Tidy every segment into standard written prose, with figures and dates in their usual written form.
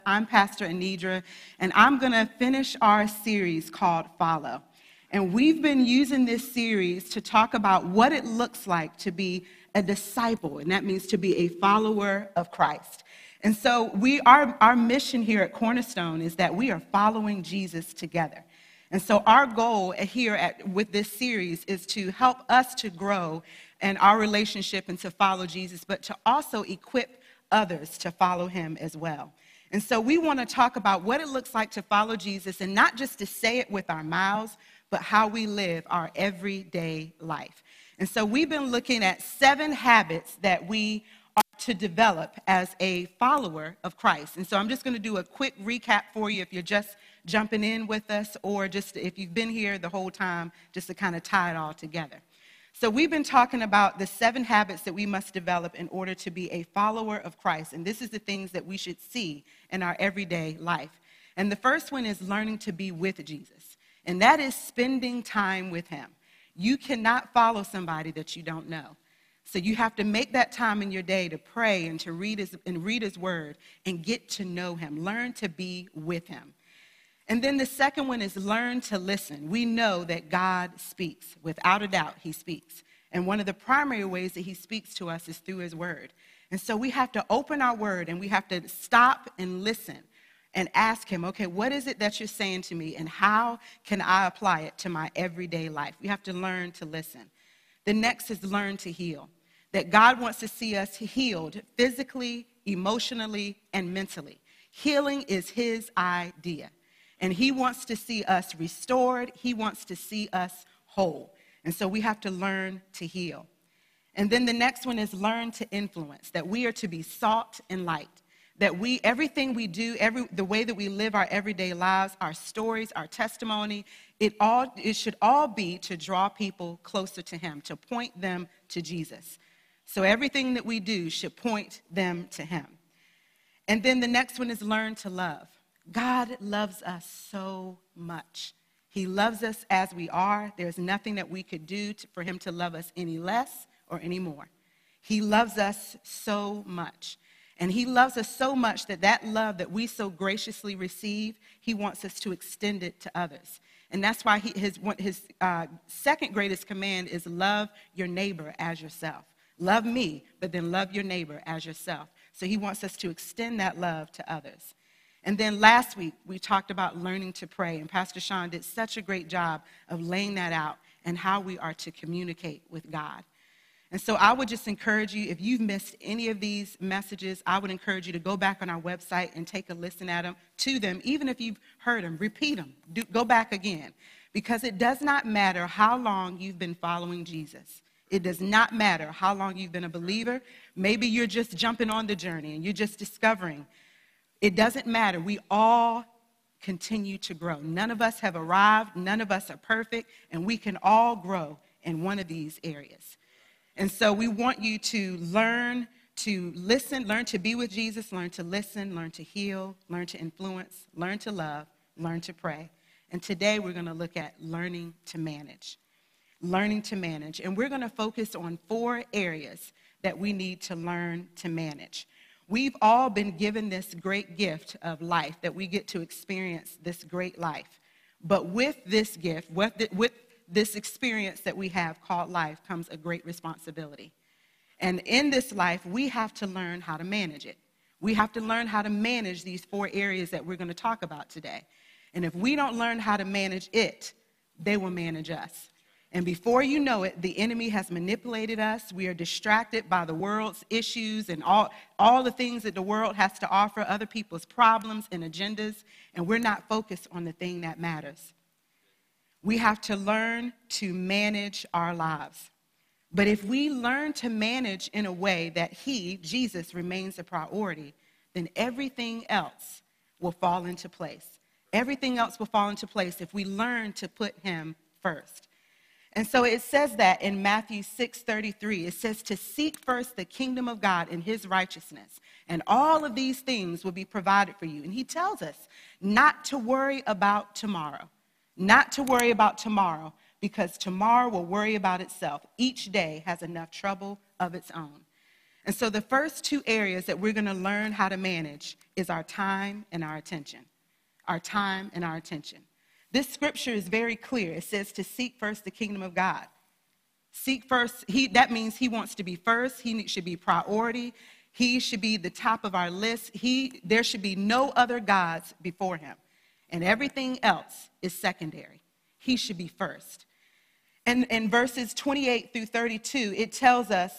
I'm Pastor Anidra, and I'm going to finish our series called Follow. And we've been using this series to talk about what it looks like to be a disciple, and that means to be a follower of Christ. And so our mission here at Cornerstone is that we are following Jesus together. And so our goal here with this series is to help us to grow in our relationship and to follow Jesus, but to also equip others to follow him as well. And so we want to talk about what it looks like to follow Jesus, and not just to say it with our mouths, but how we live our everyday life. And so we've been looking at 7 habits that we are to develop as a follower of Christ. And so I'm just going to do a quick recap for you if you're just jumping in with us, or just if you've been here the whole time, just to kind of tie it all together. So we've been talking about the 7 habits that we must develop in order to be a follower of Christ. And this is the things that we should see in our everyday life. And the first one is learning to be with Jesus. And that is spending time with him. You cannot follow somebody that you don't know. So you have to make that time in your day to pray and to read his word and get to know him. Learn to be with him. And then the second one is learn to listen. We know that God speaks. Without a doubt, he speaks. And one of the primary ways that he speaks to us is through his word. And so we have to open our word and we have to stop and listen and ask him, okay, what is it that you're saying to me, and how can I apply it to my everyday life? We have to learn to listen. The next is learn to heal. That God wants to see us healed physically, emotionally, and mentally. Healing is his idea. And he wants to see us restored. He wants to see us whole. And so we have to learn to heal. And then the next one is learn to influence, that we are to be salt and light, that everything we do, the way that we live our everyday lives, our stories, our testimony, it should all be to draw people closer to him, to point them to Jesus. So everything that we do should point them to him. And then the next one is learn to love. God loves us so much. He loves us as we are. There's nothing that we could do for him to love us any less or any more. He loves us so much. And he loves us so much that love that we so graciously receive, he wants us to extend it to others. And that's why his second greatest command is love your neighbor as yourself. Love me, but then love your neighbor as yourself. So he wants us to extend that love to others. And then last week, we talked about learning to pray. And Pastor Sean did such a great job of laying that out and how we are to communicate with God. And so I would just encourage you, if you've missed any of these messages, I would encourage you to go back on our website and take a listen to them. Even if you've heard them, repeat them. Go back again. Because it does not matter how long you've been following Jesus. It does not matter how long you've been a believer. Maybe you're just jumping on the journey and you're just discovering. It doesn't matter. We all continue to grow. None of us have arrived. None of us are perfect. And we can all grow in one of these areas. And so we want you to learn to listen, learn to be with Jesus, learn to listen, learn to heal, learn to influence, learn to love, learn to pray. And today we're going to look at learning to manage. Learning to manage. And we're going to focus on 4 areas that we need to learn to manage. We've all been given this great gift of life, that we get to experience this great life. But with this gift, with this experience that we have called life, comes a great responsibility. And in this life, we have to learn how to manage it. We have to learn how to manage these 4 areas that we're going to talk about today. And if we don't learn how to manage it, they will manage us. And before you know it, the enemy has manipulated us. We are distracted by the world's issues and all the things that the world has to offer, other people's problems and agendas, and we're not focused on the thing that matters. We have to learn to manage our lives. But if we learn to manage in a way that Jesus, remains a priority, then everything else will fall into place. Everything else will fall into place if we learn to put him first. And so it says that in Matthew 6:33, it says to seek first the kingdom of God and his righteousness, and all of these things will be provided for you. And he tells us not to worry about tomorrow, because tomorrow will worry about itself. Each day has enough trouble of its own. And so the first two areas that we're going to learn how to manage is our time and our attention. Our time and our attention. This scripture is very clear. It says to seek first the kingdom of God. Seek first, that means he wants to be first. He should be priority. He should be the top of our list. There should be no other gods before him. And everything else is secondary. He should be first. And in verses 28 through 32, it tells us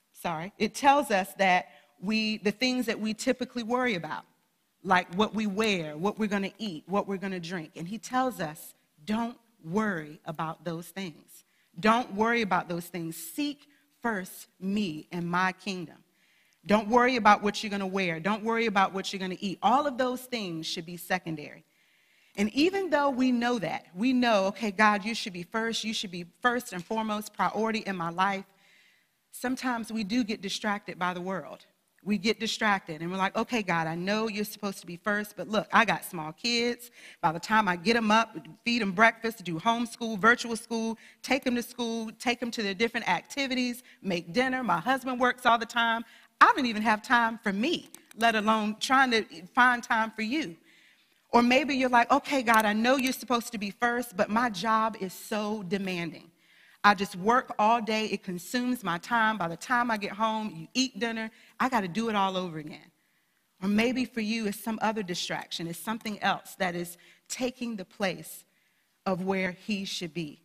that the things that we typically worry about, like what we wear, what we're going to eat, what we're going to drink. And he tells us, don't worry about those things. Don't worry about those things. Seek first me and my kingdom. Don't worry about what you're going to wear. Don't worry about what you're going to eat. All of those things should be secondary. And even though we know that, we know, okay, God, you should be first. You should be first and foremost priority in my life. Sometimes we do get distracted by the world. We get distracted and we're like, okay, God, I know you're supposed to be first, but look, I got small kids. By the time I get them up, feed them breakfast, do homeschool, virtual school, take them to school, take them to their different activities, make dinner. My husband works all the time. I don't even have time for me, let alone trying to find time for you. Or maybe you're like, okay, God, I know you're supposed to be first, but my job is so demanding. I just work all day. It consumes my time. By the time I get home, you eat dinner, I got to do it all over again. Or maybe for you, it's some other distraction. It's something else that is taking the place of where he should be.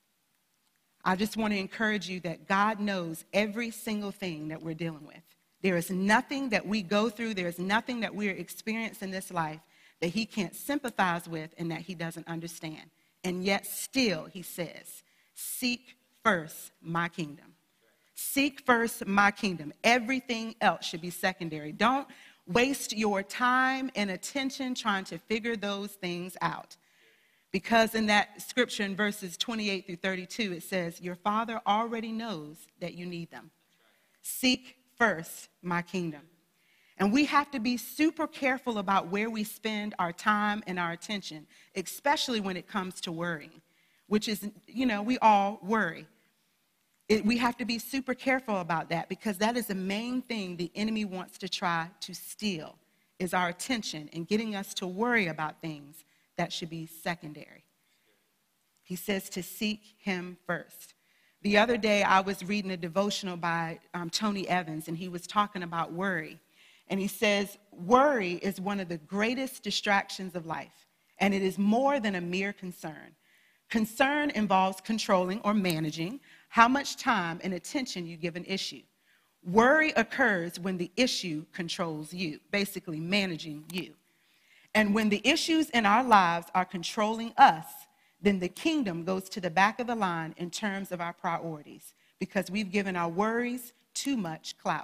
I just want to encourage you that God knows every single thing that we're dealing with. There is nothing that we go through, there is nothing that we experience in this life that he can't sympathize with and that he doesn't understand. And yet still, he says, seek first my kingdom. Seek first my kingdom. Everything else should be secondary. Don't waste your time and attention trying to figure those things out. Because in that scripture in verses 28 through 32, it says, your Father already knows that you need them. Seek first my kingdom. And we have to be super careful about where we spend our time and our attention, especially when it comes to worrying, which is, we all worry. We have to be super careful about that because that is the main thing the enemy wants to try to steal is our attention and getting us to worry about things that should be secondary. He says to seek him first. The other day, I was reading a devotional by Tony Evans, and he was talking about worry. And he says, worry is one of the greatest distractions of life, and it is more than a mere concern. Concern involves controlling or managing how much time and attention you give an issue. Worry occurs when the issue controls you, basically managing you. And when the issues in our lives are controlling us, then the kingdom goes to the back of the line in terms of our priorities because we've given our worries too much clout.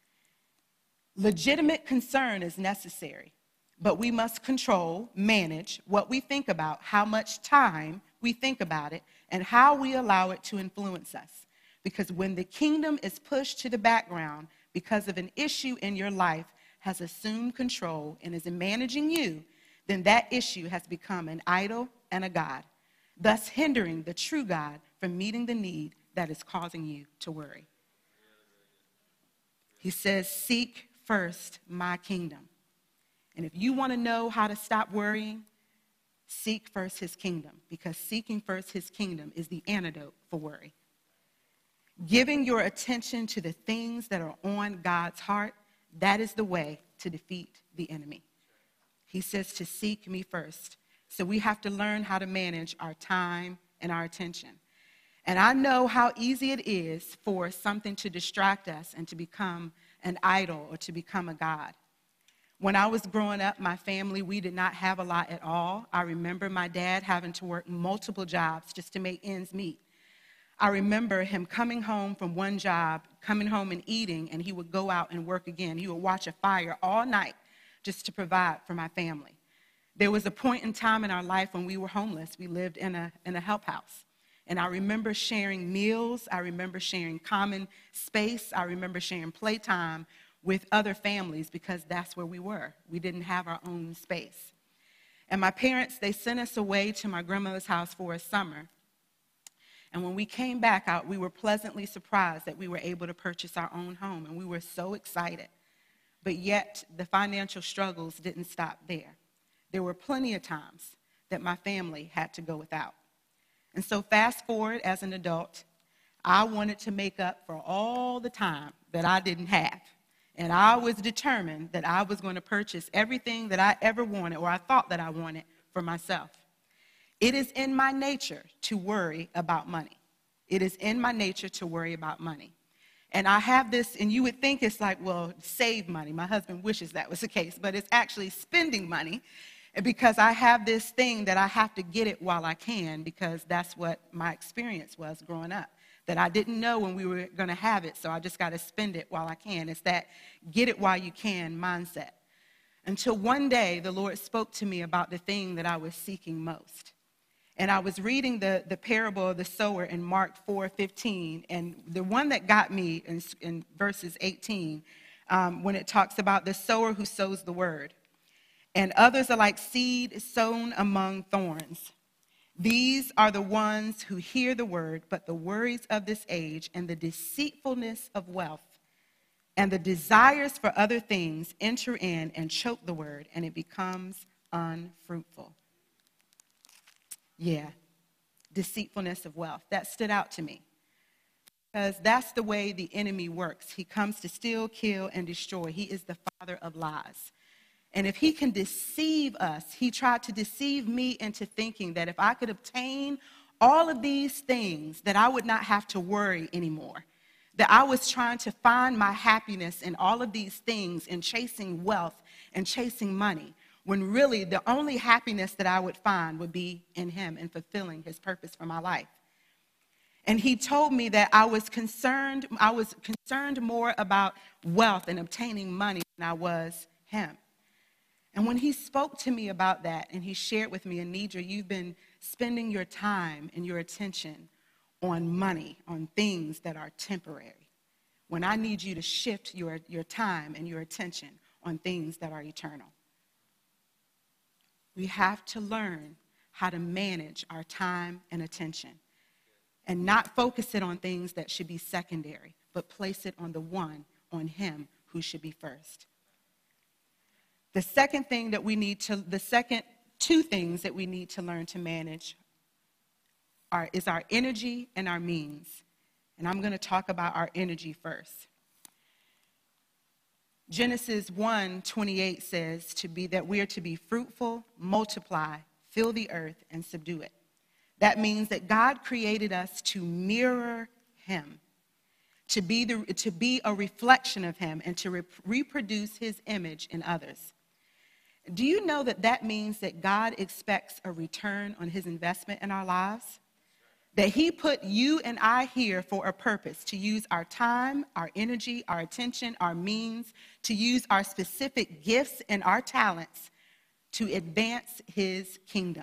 Legitimate concern is necessary, but we must control, manage what we think about, how much time we think about it, and how we allow it to influence us. Because when the kingdom is pushed to the background because of an issue in your life has assumed control and is managing you, then that issue has become an idol and a god, thus hindering the true God from meeting the need that is causing you to worry. He says, seek first my kingdom. And if you want to know how to stop worrying, seek first his kingdom, because seeking first his kingdom is the antidote for worry. Giving your attention to the things that are on God's heart, that is the way to defeat the enemy. He says to seek me first. So we have to learn how to manage our time and our attention. And I know how easy it is for something to distract us and to become an idol or to become a god. When I was growing up, my family, we did not have a lot at all. I remember my dad having to work multiple jobs just to make ends meet. I remember him coming home from one job, coming home and eating, and he would go out and work again. He would watch a fire all night just to provide for my family. There was a point in time in our life when we were homeless. We lived in a help house. And I remember sharing meals. I remember sharing common space. I remember sharing playtime with other families because that's where we were. We didn't have our own space. And my parents, they sent us away to my grandmother's house for a summer. And when we came back out, we were pleasantly surprised that we were able to purchase our own home, and we were so excited. But yet, the financial struggles didn't stop there. There were plenty of times that my family had to go without. And so fast forward as an adult, I wanted to make up for all the time that I didn't have. And I was determined that I was going to purchase everything that I ever wanted or I thought that I wanted for myself. It is in my nature to worry about money. It is in my nature to worry about money. And I have this, and you would think it's like, well, save money. My husband wishes that was the case, but it's actually spending money because I have this thing that I have to get it while I can, because that's what my experience was growing up, that I didn't know when we were going to have it, so I just got to spend it while I can. It's that get it while you can mindset. Until one day, the Lord spoke to me about the thing that I was seeking most. And I was reading the parable of the sower in Mark 4:15, and the one that got me in verses 18, when it talks about the sower who sows the word. And others are like seed sown among thorns. These are the ones who hear the word, but the worries of this age and the deceitfulness of wealth and the desires for other things enter in and choke the word, and it becomes unfruitful. Yeah, deceitfulness of wealth. That stood out to me because that's the way the enemy works. He comes to steal, kill, and destroy. He is the father of lies. And if he can deceive us, he tried to deceive me into thinking that if I could obtain all of these things, that I would not have to worry anymore. That I was trying to find my happiness in all of these things and chasing wealth and chasing money, when really the only happiness that I would find would be in him and fulfilling his purpose for my life. And he told me that I was concerned more about wealth and obtaining money than I was him. And when he spoke to me about that, and he shared with me, Anidra, you've been spending your time and your attention on money, on things that are temporary, when I need you to shift your time and your attention on things that are eternal. We have to learn how to manage our time and attention and not focus it on things that should be secondary, but place it on on him who should be first. The second two things that we need to learn to manage is our energy and our means. And I'm going to talk about our energy first. Genesis 1:28 says that we are to be fruitful, multiply, fill the earth, and subdue it. That means that God created us to mirror him, to be a reflection of him, and to reproduce his image in others. Do you know that means that God expects a return on his investment in our lives? That he put you and I here for a purpose, to use our time, our energy, our attention, our means, to use our specific gifts and our talents to advance his kingdom.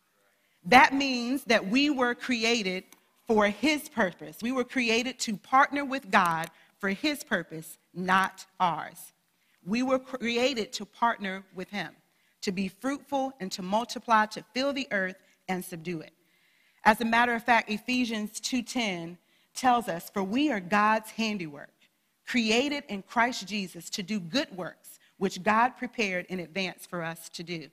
That means that we were created for his purpose. We were created to partner with God for his purpose, not ours. We were created to partner with him, to be fruitful and to multiply, to fill the earth and subdue it. As a matter of fact, Ephesians 2:10 tells us, for we are God's handiwork, created in Christ Jesus to do good works, which God prepared in advance for us to do.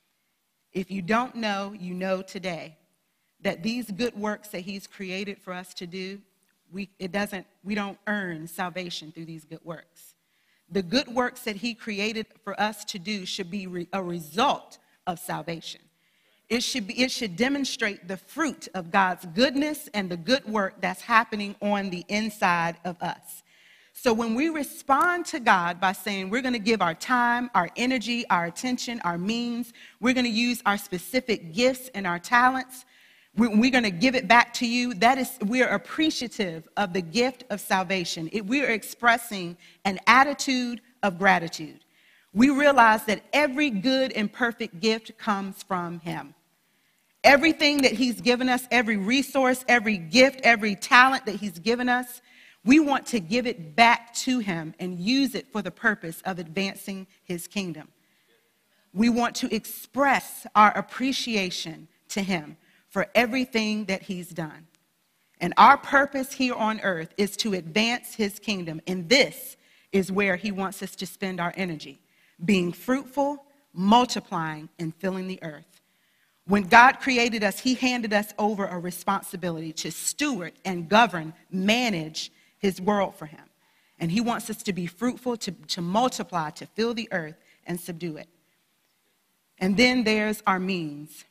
If you don't know, you know today that these good works that he's created for us to do, we don't earn salvation through these good works. The good works that he created for us to do should be a result of salvation. It should demonstrate the fruit of God's goodness and the good work that's happening on the inside of us. So when we respond to God by saying we're going to give our time, our energy, our attention, our means, we're going to use our specific gifts and our talents, we're going to give it back to you, we're appreciative of the gift of salvation. We're expressing an attitude of gratitude. We realize that every good and perfect gift comes from him. Everything that he's given us, every resource, every gift, every talent that he's given us, we want to give it back to him and use it for the purpose of advancing his kingdom. We want to express our appreciation to him for everything that he's done. And our purpose here on earth is to advance his kingdom. And this is where he wants us to spend our energy, being fruitful, multiplying, and filling the earth. When God created us, he handed us over a responsibility to steward and govern, manage his world for him. And he wants us to be fruitful, to multiply, to fill the earth and subdue it. And then there's our means.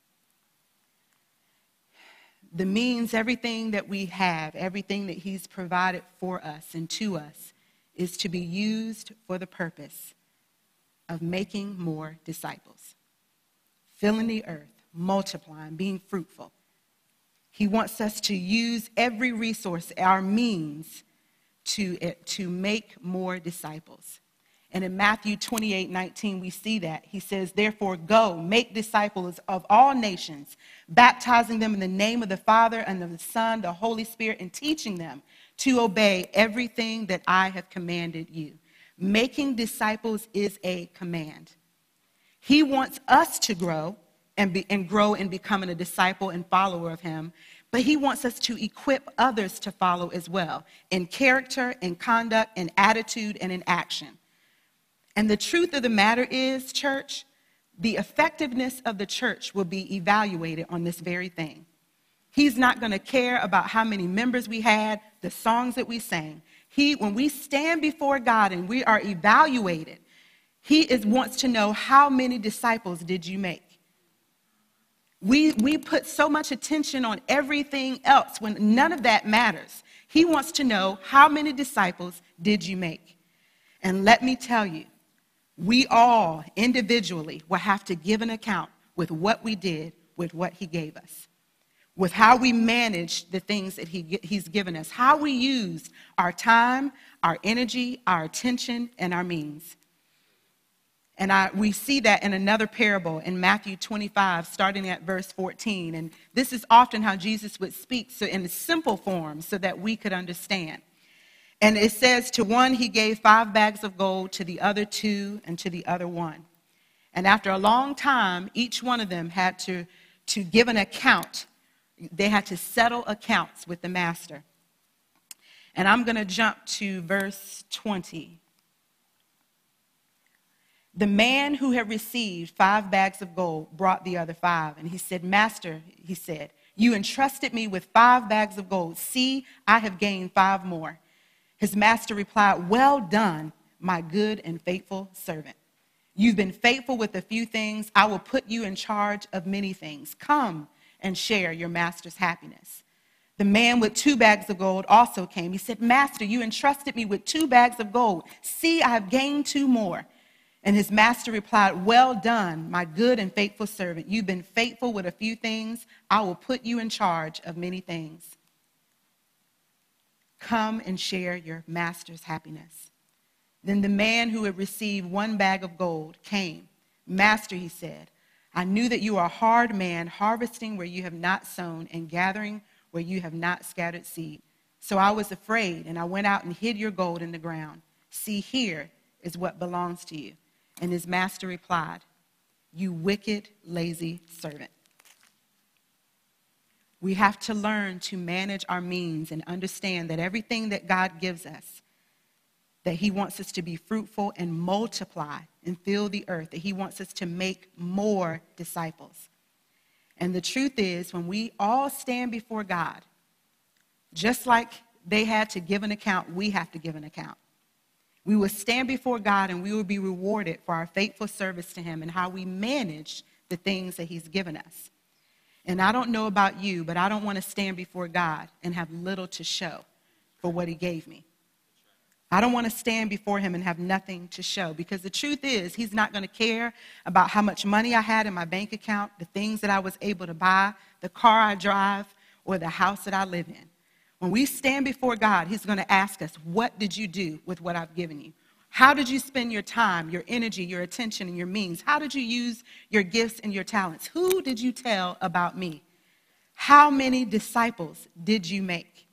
The means, everything that we have, everything that he's provided for us and to us, is to be used for the purpose of making more disciples, filling the earth, multiplying, being fruitful. He wants us to use every resource, our means, to make more disciples. And in Matthew 28:19, we see that. He says, therefore, go, make disciples of all nations, baptizing them in the name of the Father and of the Son, the Holy Spirit, and teaching them to obey everything that I have commanded you. Making disciples is a command. He wants us to grow and grow in becoming a disciple and follower of him, but he wants us to equip others to follow as well, in character, in conduct, in attitude, and in action. And the truth of the matter is, church, the effectiveness of the church will be evaluated on this very thing. He's not going to care about how many members we had, the songs that we sang. When we stand before God and we are evaluated, he wants to know, how many disciples did you make? We put so much attention on everything else when none of that matters. He wants to know, how many disciples did you make? And let me tell you, we all individually will have to give an account with what we did with what he gave us, with how we managed the things that he's given us, how we used our time, our energy, our attention, and our means. And we see that in another parable in Matthew 25, starting at verse 14. And this is often how Jesus would speak, so in simple form, so that we could understand. And it says, to one he gave 5 bags of gold, to the other 2, and to the other 1. And after a long time, each one of them had to give an account. They had to settle accounts with the master. And I'm going to jump to verse 20. The man who had received 5 bags of gold brought the other 5. And he said, Master, he said, you entrusted me with 5 bags of gold. See, I have gained 5 more. His master replied, well done, my good and faithful servant. You've been faithful with a few things. I will put you in charge of many things. Come and share your master's happiness. The man with 2 bags of gold also came. He said, Master, you entrusted me with 2 bags of gold. See, I have gained 2 more. And his master replied, well done, my good and faithful servant. You've been faithful with a few things. I will put you in charge of many things. Come and share your master's happiness. Then the man who had received 1 bag of gold came. Master, he said, I knew that you are a hard man, harvesting where you have not sown and gathering where you have not scattered seed. So I was afraid, and I went out and hid your gold in the ground. See, here is what belongs to you. And his master replied, you wicked, lazy servant. We have to learn to manage our means and understand that everything that God gives us, that he wants us to be fruitful and multiply and fill the earth, that he wants us to make more disciples. And the truth is, when we all stand before God, just like they had to give an account, we have to give an account. We will stand before God and we will be rewarded for our faithful service to him and how we manage the things that he's given us. And I don't know about you, but I don't want to stand before God and have little to show for what he gave me. I don't want to stand before him and have nothing to show, because the truth is, he's not going to care about how much money I had in my bank account, the things that I was able to buy, the car I drive, or the house that I live in. When we stand before God, he's going to ask us, what did you do with what I've given you? How did you spend your time, your energy, your attention, and your means? How did you use your gifts and your talents? Who did you tell about me? How many disciples did you make?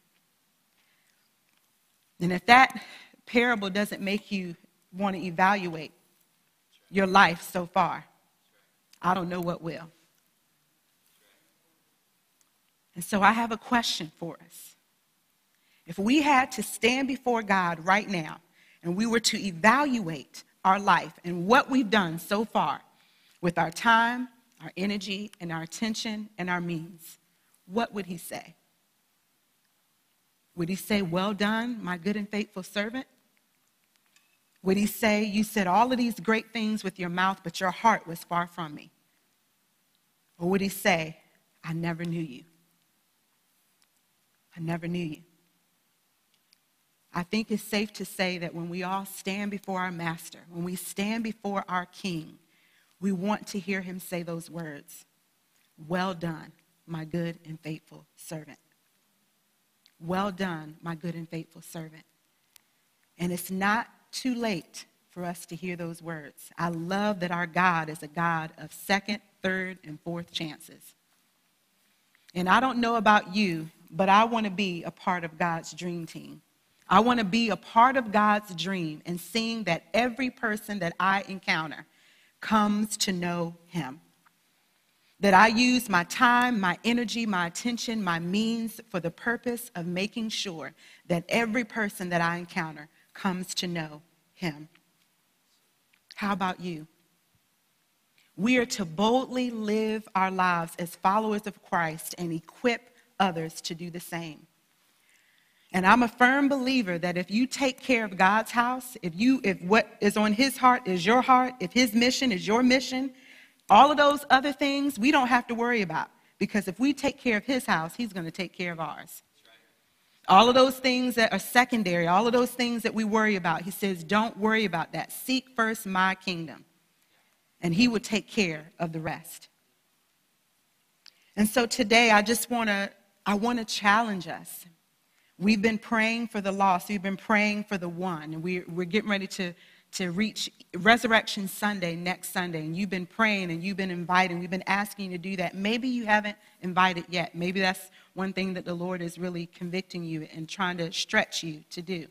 And if that parable doesn't make you want to evaluate your life so far, I don't know what will. And so I have a question for us. If we had to stand before God right now and we were to evaluate our life and what we've done so far with our time, our energy, and our attention and our means, what would he say? Would he say, "Well done, my good and faithful servant"? Would he say, "You said all of these great things with your mouth, but your heart was far from me"? Or would he say, "I never knew you. I never knew you"? I think it's safe to say that when we all stand before our master, when we stand before our king, we want to hear him say those words, "Well done, my good and faithful servant." Well done, my good and faithful servant. And it's not too late for us to hear those words. I love that our God is a God of second, third, and fourth chances. And I don't know about you, but I want to be a part of God's dream team. I want to be a part of God's dream and seeing that every person that I encounter comes to know him. That I use my time, my energy, my attention, my means for the purpose of making sure that every person that I encounter comes to know him. How about you? We are to boldly live our lives as followers of Christ and equip others to do the same. And I'm a firm believer that if you take care of God's house, if what is on his heart is your heart, if his mission is your mission, all of those other things we don't have to worry about. Because if we take care of his house, he's going to take care of ours. All of those things that are secondary, all of those things that we worry about, he says, don't worry about that. Seek first my kingdom, and he will take care of the rest. And so today I want to challenge us. We've been praying for the lost. We've been praying for the one. And we're getting ready to reach Resurrection Sunday next Sunday. And you've been praying and you've been inviting. We've been asking you to do that. Maybe you haven't invited yet. Maybe that's one thing that the Lord is really convicting you and trying to stretch you to do.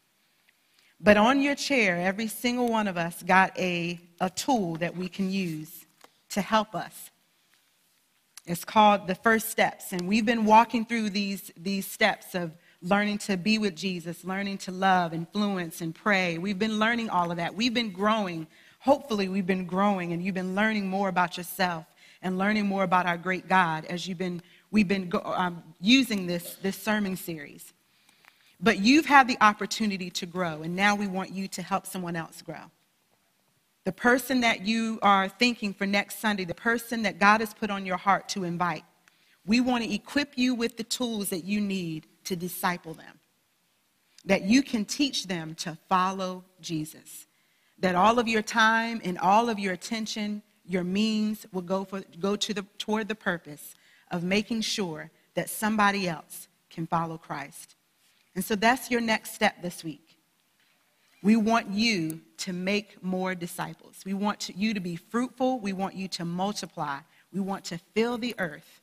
But on your chair, every single one of us got a tool that we can use to help us. It's called the First Steps. And we've been walking through these steps of learning to be with Jesus, learning to love, influence, and pray. We've been learning all of that. We've been growing. Hopefully, we've been growing, and you've been learning more about yourself and learning more about our great God as we've been using this sermon series. But you've had the opportunity to grow, and now we want you to help someone else grow. The person that you are thinking for next Sunday, the person that God has put on your heart to invite, we want to equip you with the tools that you need to disciple them, that you can teach them to follow Jesus, that all of your time and all of your attention, your means will go toward the purpose of making sure that somebody else can follow Christ. And so that's your next step this week. We want you to make more disciples. We want you to be fruitful. We want you to multiply. We want to fill the earth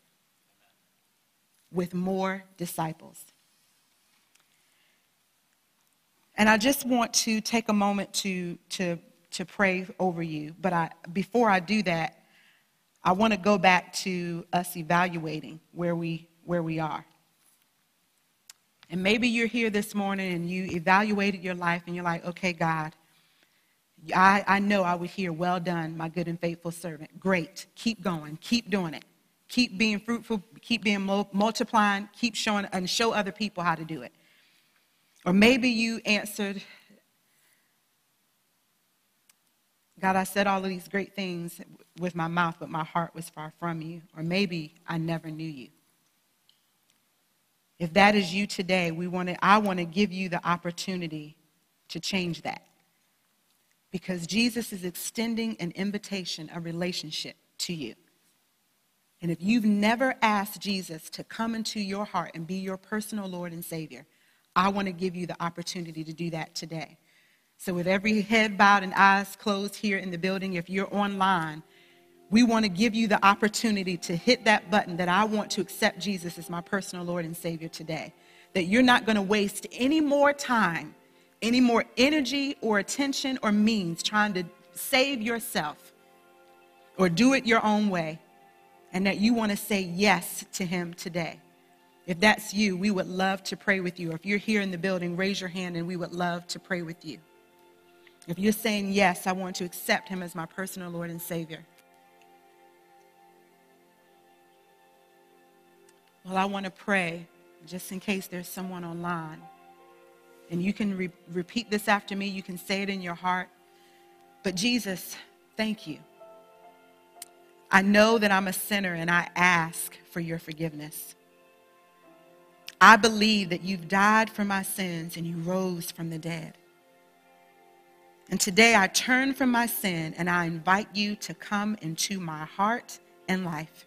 with more disciples. And I just want to take a moment to pray over you. But before I do that, I want to go back to us evaluating where we are. And maybe you're here this morning and you evaluated your life and you're like, okay, God, I know I would hear, "Well done, my good and faithful servant." Great. Keep going. Keep doing it. Keep being fruitful. Keep being multiplying. Keep showing and show other people how to do it. Or maybe you answered, "God, I said all of these great things with my mouth, but my heart was far from you." Or maybe I never knew you. If that is you today, I want to give you the opportunity to change that. Because Jesus is extending an invitation, a relationship to you. And if you've never asked Jesus to come into your heart and be your personal Lord and Savior, I want to give you the opportunity to do that today. So with every head bowed and eyes closed here in the building, if you're online, we want to give you the opportunity to hit that button that I want to accept Jesus as my personal Lord and Savior today. That you're not going to waste any more time, any more energy or attention or means trying to save yourself or do it your own way. And that you want to say yes to him today. If that's you, we would love to pray with you. If you're here in the building, raise your hand and we would love to pray with you. If you're saying, yes, I want to accept him as my personal Lord and Savior. Well, I want to pray just in case there's someone online. And you can repeat this after me. You can say it in your heart. But Jesus, thank you. I know that I'm a sinner and I ask for your forgiveness. I believe that you've died for my sins and you rose from the dead. And today I turn from my sin and I invite you to come into my heart and life.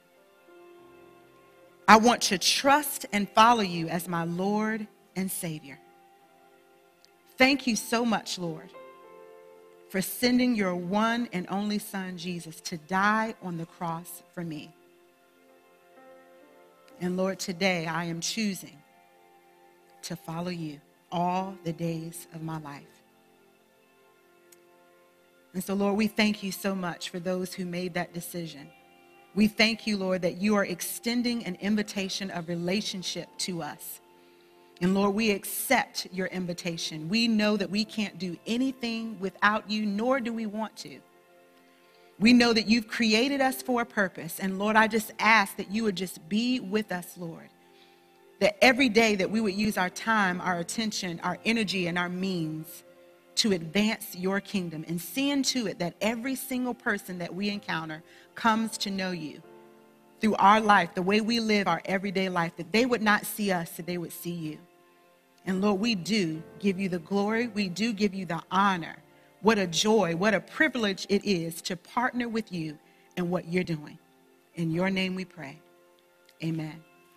I want to trust and follow you as my Lord and Savior. Thank you so much, Lord, for sending your one and only Son, Jesus, to die on the cross for me. And Lord, today I am choosing to follow you all the days of my life. And so, Lord, we thank you so much for those who made that decision. We thank you, Lord, that you are extending an invitation of relationship to us. And Lord, we accept your invitation. We know that we can't do anything without you, nor do we want to. We know that you've created us for a purpose. And Lord, I just ask that you would just be with us, Lord. That every day that we would use our time, our attention, our energy, and our means to advance your kingdom and seeing to it that every single person that we encounter comes to know you through our life, the way we live our everyday life, that they would not see us, that they would see you. And Lord, we do give you the glory. We do give you the honor. What a joy, what a privilege it is to partner with you in what you're doing. In your name we pray. Amen.